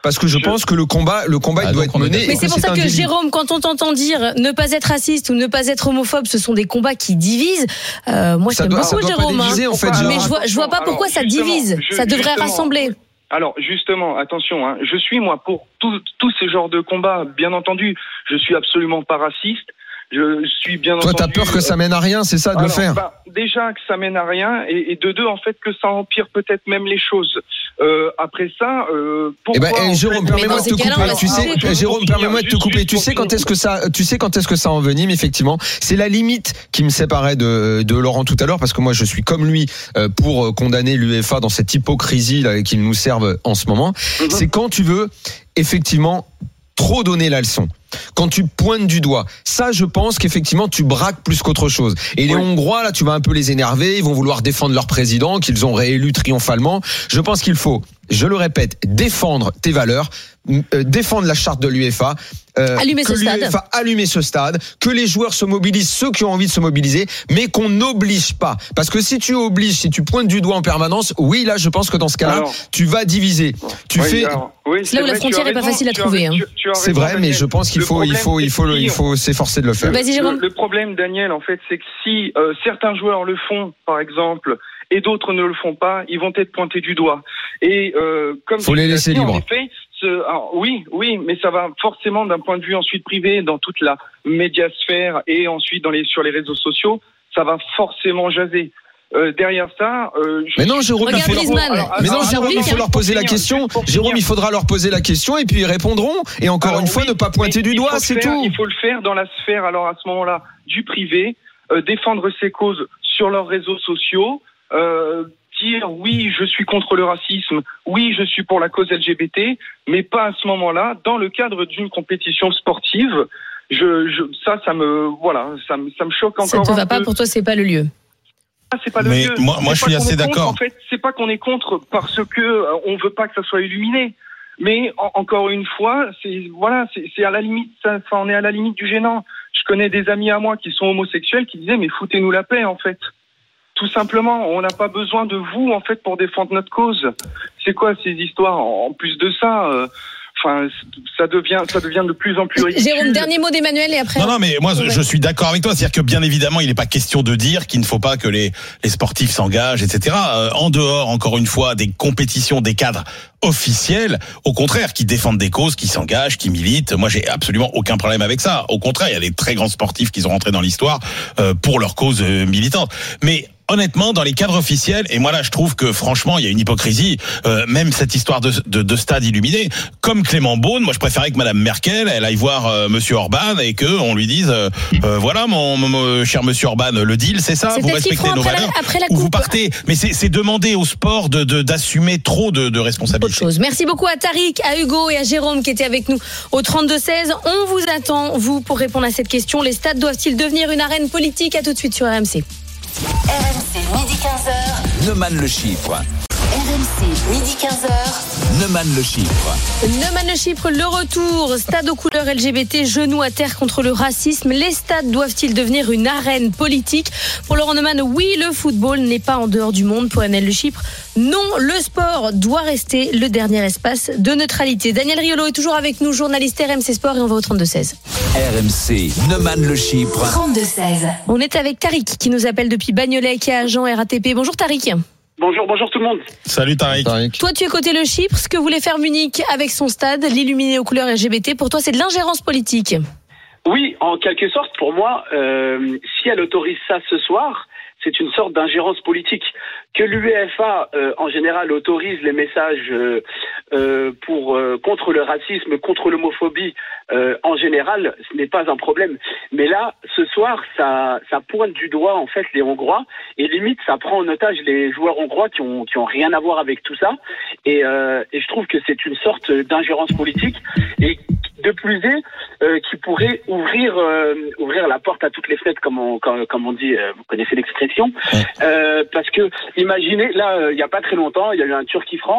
parce que je, je... pense que le combat, le combat, ah, il doit être mené. Mais c'est pour ça que délit. Jérôme, quand on t'entend dire ne pas être raciste ou ne pas être homophobe, ce sont des combats qui divisent. Euh, moi, je t'aime beaucoup, Jérôme. Diviser, hein. en fait, mais je vois, je vois pas pourquoi alors, ça divise. Je, ça devrait rassembler. Alors justement, attention, hein, je suis moi pour tous tous ces genres de combats, bien entendu. Je suis absolument pas raciste. Je suis bien Toi, entendu. Toi, t'as peur que ça mène à rien, c'est ça de alors, le faire bah, déjà que ça mène à rien, et, et de deux, en fait, que ça empire peut-être même les choses. Euh, après ça, euh, pourquoi eh ben, eh, Jérôme, permets-moi de te couper. Tu sais, alors, Jérôme, permets-moi de te couper. Tu sais quand est-ce que ça, tu sais quand est-ce que ça envenime effectivement. C'est la limite qui me séparait de de Laurent tout à l'heure, parce que moi, je suis comme lui pour condamner l'UEFA dans cette hypocrisie là qu'ils nous servent en ce moment. Mm-hmm. C'est quand tu veux effectivement trop donner la leçon. Quand tu pointes du doigt, ça je pense qu'effectivement tu braques plus qu'autre chose. Et les oui. Hongrois là, tu vas un peu les énerver, ils vont vouloir défendre leur président qu'ils ont réélu triomphalement. Je pense qu'il faut, je le répète, défendre tes valeurs, euh, défendre la charte de l'UEFA, euh, allumer que ce l'UEFA stade. allumer ce stade, que les joueurs se mobilisent, ceux qui ont envie de se mobiliser, mais qu'on n'oblige pas. Parce que si tu obliges, si tu pointes du doigt en permanence, oui là je pense que dans ce cas-là, alors, tu vas diviser. Tu oui, fais. Alors, oui, c'est là où la frontière n'est pas facile à trouver. Hein. C'est vrai, mais je pense qu'il faut, il faut, il faut, il faut, il faut s'efforcer de le faire. Vas-y, Jérôme. Le, le problème, Daniel, en fait, c'est que si euh, certains joueurs le font, par exemple, et d'autres ne le font pas, ils vont être pointés du doigt. Et euh, comme faut les laisser libres. En effet, ce, alors, oui, oui, mais ça va forcément d'un point de vue ensuite privé, dans toute la médiasphère et ensuite dans les sur les réseaux sociaux, ça va forcément jaser. Euh, derrière ça, euh, mais non, Jérôme, il faut leur... alors, mais non, Jérôme, il faut leur poser la question. Jérôme, il faudra leur poser la question et puis ils répondront. Et encore alors, une fois, oui, ne pas pointer du doigt, c'est faire, tout. Il faut le faire dans la sphère, alors à ce moment-là, du privé, euh, défendre ses causes sur leurs réseaux sociaux, euh, dire oui, je suis contre le racisme, oui, je suis pour la cause L G B T, mais pas à ce moment-là, dans le cadre d'une compétition sportive. Je, je, ça, ça me, voilà, ça me, ça me choque encore. Ça te va un pas peu. Pour toi, c'est pas le lieu. C'est pas le mais lieu. moi, moi je suis assez d'accord. En fait, c'est pas qu'on est contre parce que euh, on veut pas que ça soit illuminé. Mais en, encore une fois, c'est voilà, c'est, c'est à la limite, ça, ça on est à la limite du gênant. Je connais des amis à moi qui sont homosexuels qui disaient mais foutez-nous la paix en fait. Tout simplement, on n'a pas besoin de vous en fait pour défendre notre cause. C'est quoi ces histoires? En plus de ça. Euh, Enfin, ça devient, ça devient de plus en plus ridicule. Jérôme, dernier mot d'Emmanuel et après. Non, non, mais moi, ouais. je suis d'accord avec toi. C'est-à-dire que bien évidemment, il n'est pas question de dire qu'il ne faut pas que les, les sportifs s'engagent, et cetera. Euh, en dehors, encore une fois, des compétitions, des cadres officiels, au contraire, qui défendent des causes, qui s'engagent, qui militent. Moi, j'ai absolument aucun problème avec ça. Au contraire, il y a des très grands sportifs qui sont rentrés dans l'histoire euh, pour leur cause euh, militante. Mais honnêtement, dans les cadres officiels, et moi là, je trouve que franchement, il y a une hypocrisie. Euh, même cette histoire de, de, de stade illuminé, comme Clément Beaune, moi, je préférais que Madame Merkel, elle aille voir euh, Monsieur Orban et que on lui dise, euh, euh, voilà, mon, mon, mon cher Monsieur Orban, le deal, c'est ça. C'est vous respectez nos valeurs, la, la ou vous partez. Mais c'est, c'est demander au sport de, de d'assumer trop de, de responsabilités. Autre chose. Merci beaucoup à Tariq, à Hugo et à Jérôme qui étaient avec nous au trente-deux seize. On vous attend, vous, pour répondre à cette question. Les stades doivent-ils devenir une arène politique? À tout de suite sur R M C. R M C, midi quinze heures. Neumann le chiffre. R M C, midi quinze heures. Neumann le chiffre. Neumann le chiffre, le retour. Stade aux couleurs L G B T, genoux à terre contre le racisme. Les stades doivent-ils devenir une arène politique? Pour Laurent Neumann, oui, le football n'est pas en dehors du monde. Pour Emmanuel Le Chypre, non, le sport doit rester le dernier espace de neutralité. Daniel Riolo est toujours avec nous, journaliste R M C Sport, et on va au trente-deux seize. R M C, Neumann le chiffre. trente-deux seize. On est avec Tariq qui nous appelle depuis Bagnolet, qui est agent R A T P. Bonjour Tariq. Bonjour, bonjour tout le monde. Salut Tariq. Tariq. Toi, tu es côté Le Chypre. Ce que voulait faire Munich avec son stade, l'illuminer aux couleurs L G B T, pour toi, c'est de l'ingérence politique. Oui, en quelque sorte, pour moi, euh, si elle autorise ça ce soir, c'est une sorte d'ingérence politique. Que l'UEFA, euh, en général, autorise les messages euh, euh, pour euh, contre le racisme, contre l'homophobie, euh, en général, ce n'est pas un problème. Mais là, ce soir, ça, ça pointe du doigt en fait les Hongrois et limite, ça prend en otage les joueurs hongrois qui ont qui ont rien à voir avec tout ça. Et, euh, et je trouve que c'est une sorte d'ingérence politique et de plus est euh, qui pourrait ouvrir euh, ouvrir la porte à toutes les fenêtres, comme on comme, comme on dit, euh, vous connaissez l'expression. Euh, parce que imaginez, là, il euh, y a pas très longtemps, il y a eu un Turquie-France.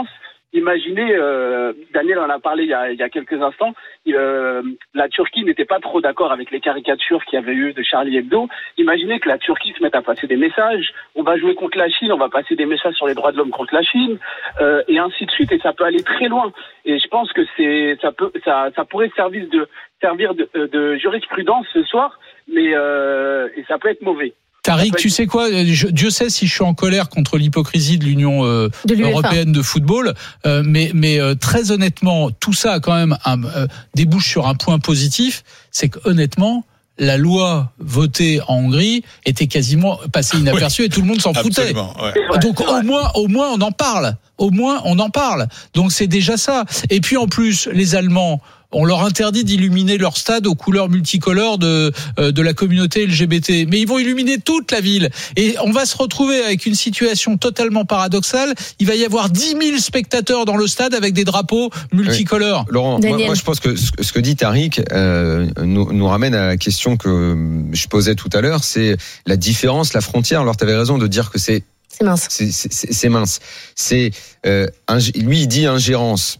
Imaginez, euh, Daniel en a parlé il y a, il y a quelques instants, euh, la Turquie n'était pas trop d'accord avec les caricatures qu'il y avait eu de Charlie Hebdo. Imaginez que la Turquie se mette à passer des messages, on va jouer contre la Chine, on va passer des messages sur les droits de l'homme contre la Chine, euh, et ainsi de suite, et ça peut aller très loin. Et je pense que c'est, ça peut, ça, ça pourrait servir de, servir de, de jurisprudence ce soir, mais euh, et ça peut être mauvais. Tariq, tu sais quoi, je, Dieu sait si je suis en colère contre l'hypocrisie de l'Union euh, de européenne de football, euh, mais, mais euh, très honnêtement, tout ça a quand même un, euh, débouche sur un point positif, c'est qu'honnêtement, la loi votée en Hongrie était quasiment passée inaperçue oui, et tout le monde s'en foutait. Ouais. Donc au moins, au moins on en parle. Au moins on en parle. Donc c'est déjà ça. Et puis en plus, les Allemands, on leur interdit d'illuminer leur stade aux couleurs multicolores de euh, de la communauté L G B T, mais ils vont illuminer toute la ville et on va se retrouver avec une situation totalement paradoxale. Il va y avoir dix mille spectateurs dans le stade avec des drapeaux multicolores. Oui. Laurent, moi, moi je pense que ce que dit Tariq euh, nous, nous ramène à la question que je posais tout à l'heure, c'est la différence, la frontière. Alors tu avais raison de dire que c'est c'est mince. C'est, c'est, c'est, c'est mince. C'est euh, un, lui il dit ingérence.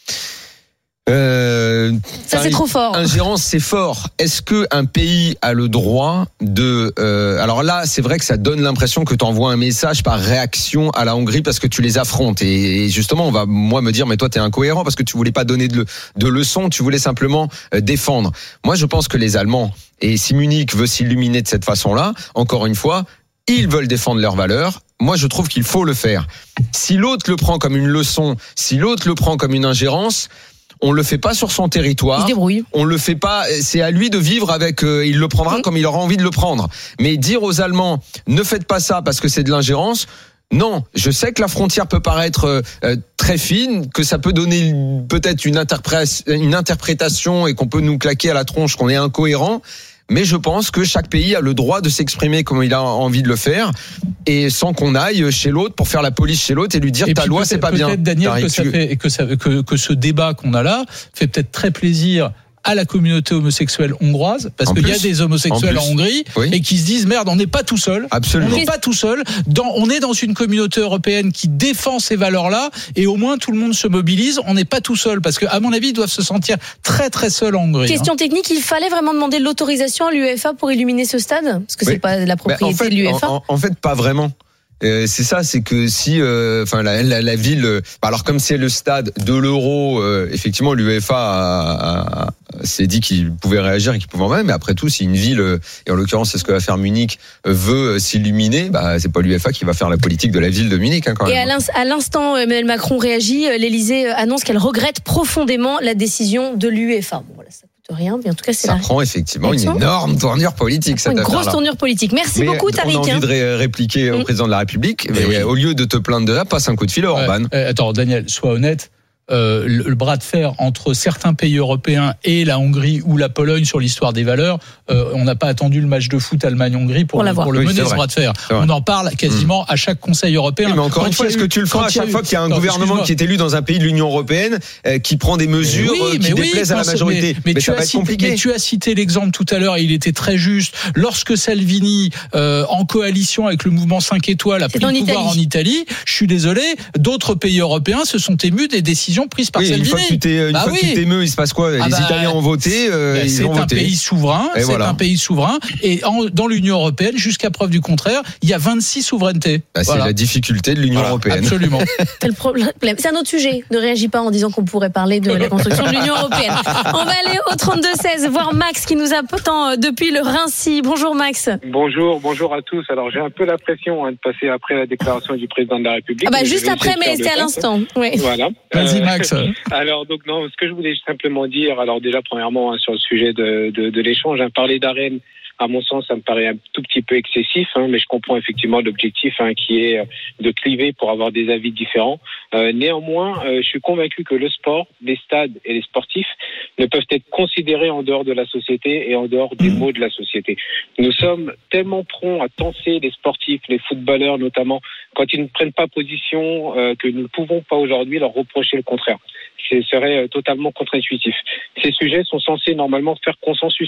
Euh, ça c'est trop fort. Ingérence, c'est fort. Est-ce que un pays a le droit de euh, alors là, c'est vrai que ça donne l'impression que tu envoies un message par réaction à la Hongrie parce que tu les affrontes. Et, et justement, on va moi me dire, mais toi t'es incohérent parce que tu voulais pas donner de, de leçons, tu voulais simplement euh, défendre. Moi, je pense que les Allemands, et si Munich veut s'illuminer de cette façon-là, encore une fois, ils veulent défendre leurs valeurs. Moi, je trouve qu'il faut le faire. Si l'autre le prend comme une leçon, si l'autre le prend comme une ingérence, on le fait pas sur son territoire. Il se débrouille. On le fait pas. C'est à lui de vivre avec. Euh, il le prendra mmh. comme il aura envie de le prendre. Mais dire aux Allemands, ne faites pas ça parce que c'est de l'ingérence. Non, je sais que la frontière peut paraître euh, très fine, que ça peut donner peut-être une, interpré- une interprétation et qu'on peut nous claquer à la tronche qu'on est incohérent. Mais je pense que chaque pays a le droit de s'exprimer comme il a envie de le faire et sans qu'on aille chez l'autre pour faire la police chez l'autre et lui dire et ta loi c'est pas bien. Peut-être Daniel que ça fait que ça que que ce débat qu'on a là fait peut-être très plaisir à la communauté homosexuelle hongroise, parce qu'il y a des homosexuels en, en Hongrie, oui. et qui se disent merde, on n'est pas tout seul. Absolument. On n'est pas tout seul. Dans, on est dans une communauté européenne qui défend ces valeurs-là, et au moins tout le monde se mobilise. On n'est pas tout seul, parce que à mon avis, ils doivent se sentir très très seuls en Hongrie. Question hein. technique, il fallait vraiment demander l'autorisation à l'UEFA pour illuminer ce stade, parce que oui. c'est pas la propriété en fait, de l'UEFA. En, en fait, pas vraiment. Euh, c'est ça, c'est que si, enfin, euh, la, la, la ville, euh, alors comme c'est le stade de l'Euro, euh, effectivement, l'UEFA a, a, a, s'est dit qu'il pouvait réagir et qu'il pouvait en même. Mais après tout, si une ville, euh, et en l'occurrence, c'est ce que va faire Munich, euh, veut s'illuminer, bah, c'est pas l'UEFA qui va faire la politique de la ville de Munich, hein, quand même. Et à l'instant, Emmanuel Macron réagit. L'Élysée annonce qu'elle regrette profondément la décision de l'UEFA. Bon, voilà, ça rien, mais en tout cas, c'est ça la... prend effectivement une énorme tournure politique. Ça prend une grosse tournure politique. Merci mais beaucoup, Tariq. On a envie de ré- répliquer au mmh. président de la République, mais oui. au lieu de te plaindre de là, passe un coup de fil à Orban. Ouais. Attends, Daniel, sois honnête. Euh, le, le bras de fer entre certains pays européens et la Hongrie ou la Pologne sur l'histoire des valeurs, euh, on n'a pas attendu le match de foot Allemagne-Hongrie pour, pour, pour le oui, mener, ce bras de fer. On en parle quasiment mmh. à chaque Conseil européen. Oui, mais encore quand une fois, est-ce que tu le feras à chaque fois qu'il y a un non, gouvernement qui est élu dans un pays de l'Union européenne euh, qui prend des mesures oui, qui oui, déplaisent à la majorité? Mais, mais, mais ça va être compliqué. Mais tu as cité l'exemple tout à l'heure, et il était très juste. Lorsque Salvini, euh, en coalition avec le mouvement cinq étoiles, a pris le pouvoir en Italie, je suis désolé, d'autres pays européens se sont émus des décisions prises par Salvini. Une fois que tu t'es, une bah fois oui. que tu t'émeus, il se passe quoi? Les ah bah, Italiens ont voté, euh, bah, ils ont voté. C'est un pays souverain, et c'est voilà. un pays souverain. Et en, dans l'Union européenne, jusqu'à preuve du contraire, il y a vingt-six souverainetés. Bah, voilà. C'est la difficulté de l'Union voilà, européenne. Absolument. C'est le problème. C'est un autre sujet. Ne réagis pas en disant qu'on pourrait parler de la construction de l'Union européenne. On va aller au trente-deux seize voir Max qui nous attend depuis le Raincy. Bonjour Max. Bonjour, bonjour à tous. Alors j'ai un peu la pression hein, de passer après la déclaration du président de la République. Ah bah juste après, mais c'est à l'instant. Oui. Voilà. Vas-y Max. Alors donc non, ce que je voulais simplement dire, alors déjà premièrement hein, sur le sujet de, de, de l'échange, hein, parler d'arène, à mon sens, ça me paraît un tout petit peu excessif, hein, mais je comprends effectivement l'objectif hein, qui est de cliver pour avoir des avis différents. Euh, néanmoins, euh, je suis convaincu que le sport, les stades et les sportifs ne peuvent être considérés en dehors de la société et en dehors des mots de la société. Nous sommes tellement prompts à tenser les sportifs, les footballeurs notamment, quand ils ne prennent pas position, euh, que nous ne pouvons pas aujourd'hui leur reprocher le contraire. Ce serait totalement contre-intuitif. Ces sujets sont censés normalement faire consensus.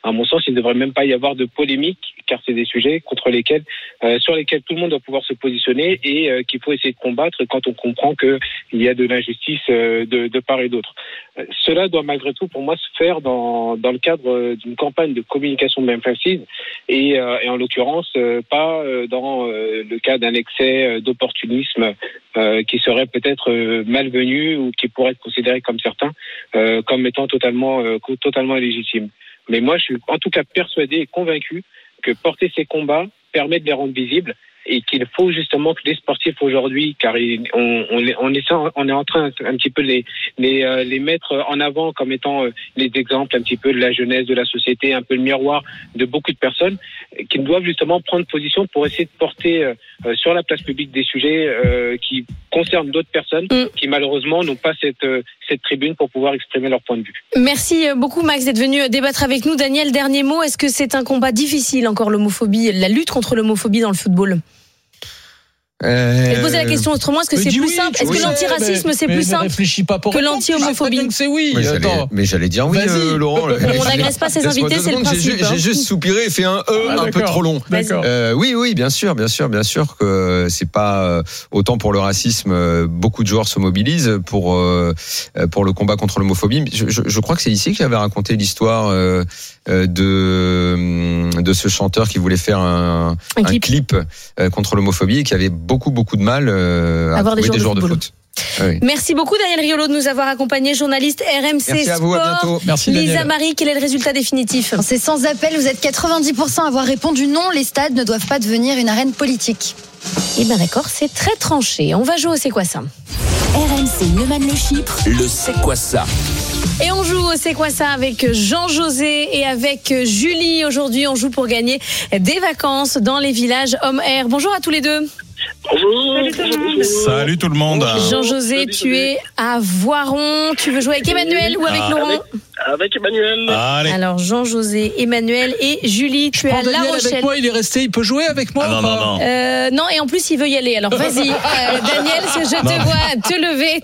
à mon sens, il ne devrait même pas y avoir de polémique, car c'est des sujets contre lesquels, euh, sur lesquels tout le monde doit pouvoir se positionner et euh, qu'il faut essayer de combattre quand on comprend qu'il y a de l'injustice euh, de, de part et d'autre. Euh, cela doit malgré tout, pour moi, se faire dans, dans le cadre d'une campagne de communication bien précise et, euh, et en l'occurrence, euh, pas euh, dans euh, le cas d'un excès d'opportunisme euh, qui serait peut-être euh, malvenu ou qui pourrait être considéré comme certains euh, comme étant totalement, euh, totalement illégitime. Mais moi, je suis en tout cas persuadé et convaincu que porter ces combats permet de les rendre visibles et qu'il faut justement que les sportifs aujourd'hui, car ils, on, on, on, est, on est en train un petit peu de les, les, euh, les mettre en avant comme étant euh, les exemples un petit peu de la jeunesse, de la société, un peu le miroir de beaucoup de personnes, qui doivent justement prendre position pour essayer de porter euh, sur la place publique des sujets euh, qui concernent d'autres personnes mmh. qui malheureusement n'ont pas cette, euh, cette tribune pour pouvoir exprimer leur point de vue. Merci beaucoup Max d'être venu débattre avec nous. Daniel, dernier mot, est-ce que c'est un combat difficile encore l'homophobie, la lutte contre l'homophobie dans le football ? Euh... Je vais poser la question autrement, est-ce que c'est plus oui, simple ? Est-ce oui, que l'antiracisme mais, c'est mais plus simple pas pour que l'anti-homophobie ? C'est oui. Mais j'allais, mais j'allais dire oui, euh, Laurent. On n'agresse pas ses invités, c'est le principe. J'ai, j'ai juste soupiré et fait un E ah, un peu trop long. Euh, oui, oui, bien sûr, bien sûr, bien sûr que c'est pas autant pour le racisme. Beaucoup de joueurs se mobilisent pour pour le combat contre l'homophobie. Je, je, je crois que c'est ici qu'il avait raconté l'histoire de de ce chanteur qui voulait faire un, un, un clip. clip contre l'homophobie et qui avait beaucoup beaucoup de mal à avoir des, des joueurs de, de foot. Ah oui. Merci beaucoup Daniel Riolo de nous avoir accompagnés, journaliste R M C Merci Sport. À vous, à bientôt. Merci Lisa Daniel. Marie, quel est le résultat définitif ? C'est sans appel, vous êtes quatre-vingt-dix pour cent à avoir répondu non, les stades ne doivent pas devenir une arène politique. Eh bien d'accord, c'est très tranché. On va jouer au C'est quoi ça ? R M C Neumann le Chypre. Le C'est quoi ça ? Et on joue au C'est quoi ça avec Jean-José et avec Julie. Aujourd'hui, on joue pour gagner des vacances dans les villages Homme-Air. Bonjour à tous les deux. Bonjour. Salut tout le monde. Jean-José, tu es à Voiron. Tu veux jouer avec Emmanuel ou avec ah, Laurent ? Avec, avec Emmanuel. Allez. Alors Jean-José, Emmanuel et Julie, tu es à La Rochelle. Avec moi, il est resté, il peut jouer avec moi. Ah, non, non, non. Euh, non, et en plus il veut y aller. Alors vas-y, euh, Daniel, je te non. vois te lever.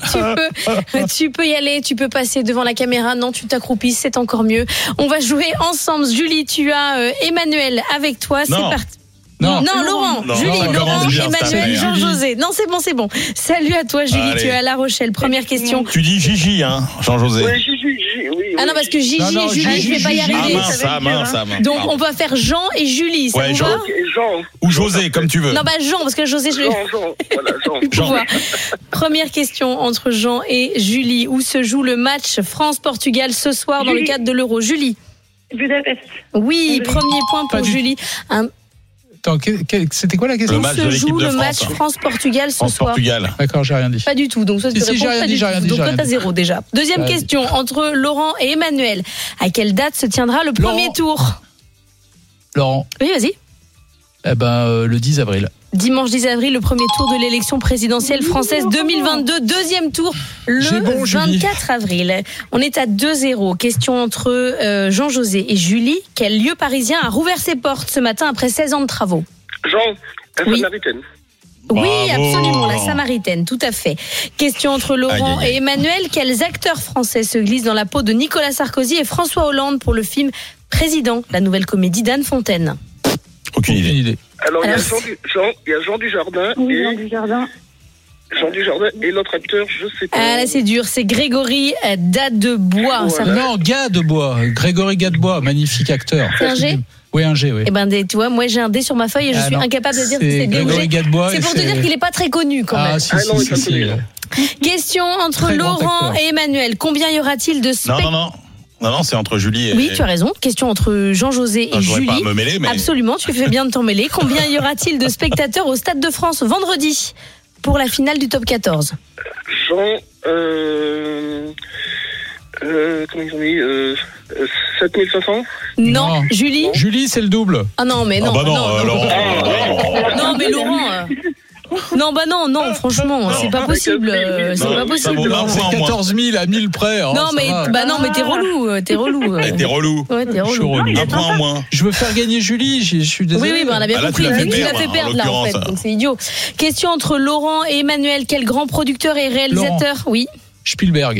Tu peux, tu peux y aller. Tu peux passer devant la caméra. Non, tu t'accroupis, c'est encore mieux. On va jouer ensemble. Julie, tu as euh, Emmanuel avec toi. C'est non. parti. Non. non, Laurent, non, Julie, non, Laurent, bien, Emmanuel, Jean-José. Non, c'est bon, c'est bon. Salut à toi, Julie, Allez. tu es à La Rochelle. Première question. Tu dis Gigi, hein, Jean-José. Oui, Gigi, Gigi, oui, oui. Ah non, parce que Gigi non, non, et Julie, Gigi, je vais pas y Gigi. arriver. Ah mince, ah mince, ah mince. Donc, on va faire Jean et Julie, ça Ouais, vous Jean. va ? Jean. Ou José, comme tu veux. Non, bah Jean, parce que José, je l'ai. Jean, Jean, voilà, Jean. Jean. Première question entre Jean et Julie. Où se joue le match France-Portugal ce soir dans Julie. le cadre de l'Euro ? Julie. Budapest. Oui, premier point Pas pour du- Julie. Un- Attends, quel- quel- c'était quoi la question Le Où match se de l'équipe joue de le France. match France-Portugal ce soir ? France-Portugal. D'accord, j'ai rien dit. Pas du tout. Donc, ça, tu Si, si, réponds j'ai rien pas dit, du j'ai tout. rien dit, Donc, j'ai toi, rien t'as dit. zéro déjà. Deuxième Vas-y. question entre Laurent et Emmanuel. À quelle date se tiendra le premier Laurent. tour ? Laurent, Oui, vas-y. eh ben, euh, le dix avril. Dimanche dix avril, le premier tour de l'élection présidentielle française deux mille vingt-deux. Deuxième tour, J'ai le bon, Julie. vingt-quatre avril. On est à deux zéro. Question entre euh, Jean-José et Julie. Quel lieu parisien a rouvert ses portes ce matin après seize ans de travaux ? Jean, la Oui. Samaritaine. Oui, Bravo. absolument, la Samaritaine, tout à fait. Question entre Laurent Aïe, aïe, aïe. et Emmanuel. Quels acteurs français se glissent dans la peau de Nicolas Sarkozy et François Hollande pour le film Président, la nouvelle comédie d'Anne Fontaine ? Aucune Aucune idée. idée. Alors, il y a Alors, Jean, du, Jean, il y a Jean Dujardin Oui, Jean et Dujardin. Jean Dujardin et l'autre acteur, je sais pas. Ah là, c'est dur, c'est Grégory euh, Dadebois. Ça- Non, Gadebois, Grégory Gadebois, magnifique acteur. C'est un G ? Oui, un G, oui. Eh ben, des- tu vois, moi j'ai un dé sur ma feuille et je Ah suis non. incapable de dire si C'est c'est bien ou Grégory G. Gadebois C'est et pour te c'est- dire qu'il n'est pas très connu quand même. Ah, si, Ah si, non, il si, est pas si. connu. Question entre Très grand Laurent acteur. et Emmanuel. Combien y aura-t-il de Non, spectateurs ? non, non. Non, non, c'est entre Julie et. Oui, tu as raison. Question entre Jean-José Ah, et je voudrais Julie. pas me mêler, mais. Absolument, tu fais bien de t'en mêler. Combien y aura-t-il de spectateurs au Stade de France vendredi pour la finale du top quatorze ? Jean, euh, euh, comment ils ont dit, euh, euh, sept mille cinq cents. Non. Non. Julie ? Julie, c'est le double. Ah non, mais non. Ah bah non, non, euh, Laurent. Non, mais Laurent. euh, Non, bah non, non, franchement, c'est pas possible. euh, C'est Non, pas ça vaut possible. un Laurent. point en moins. quatorze mille à mille près. hein, Non, ça mais va. bah non, mais t'es relou, euh, t'es relou. euh. Eh, T'es relou. Ouais, t'es Je suis relou. relou. Un point en moins. Je veux faire gagner Julie, je je suis désolé. Oui, oui, bah on a bien Ah, là, compris. tu l'as fait Mais tu l'as perdre, fait en perdre là, en fait. l'occurrence. Donc c'est idiot. Question entre Laurent et Emmanuel. Quel grand producteur et réalisateur ?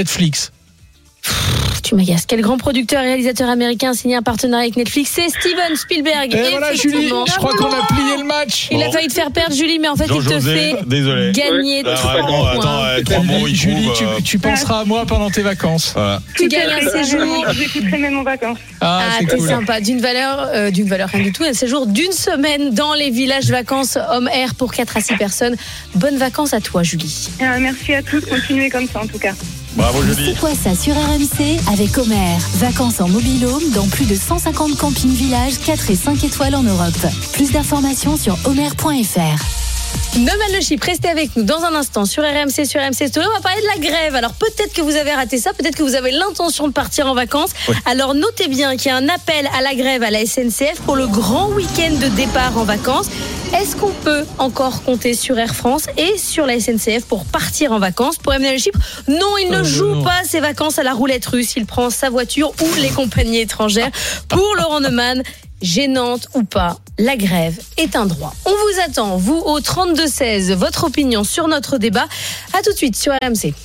Oui. Spielberg, Netflix. Tu m'agaces. Quel grand producteur et réalisateur américain a signé un partenariat avec Netflix? C'est Steven Spielberg. Et voilà, Julie, je crois qu'on a plié le match. Il a failli te faire perdre, Julie, mais en fait, Jean il te José, fait désolé. gagner Ah, trois vraiment, points. attends, euh, trois mots, il Julie, trouve, tu, euh, tu penseras à moi pendant tes vacances. Voilà. Tu gagnes un séjour. J'écouterai même en vacances. Ah, Ah, c'est t'es cool. sympa. D'une valeur, euh, d'une valeur rien du tout. Un séjour d'une semaine dans les villages vacances Homme Air pour quatre à six personnes. Bonnes vacances à toi, Julie. Euh, merci à tous. Continuez comme ça, en tout cas. Bravo, Le Julie. C'est quoi ça sur R M C avec Homer. Vacances en mobil-home dans plus de cent cinquante campings villages quatre et cinq étoiles en Europe. Plus d'informations sur homer point f r. Neumann Le Chypre, restez avec nous dans un instant sur R M C, sur R M C Story. On va parler de la grève. Alors peut-être que vous avez raté ça, peut-être que vous avez l'intention de partir en vacances. Oui. Alors notez bien qu'il y a un appel à la grève à la S N C F pour le grand week-end de départ en vacances. Est-ce qu'on peut encore compter sur Air France et sur la S N C F pour partir en vacances? Pour Emmanuel Le Chypre, non, il ne Euh, joue non. pas ses vacances à la roulette russe. Il prend sa voiture ou les compagnies étrangères. Pour Laurent Neumann, gênante ou pas, la grève est un droit. On vous attend, vous, au trente-deux seize, votre opinion sur notre débat. À tout de suite sur R M C.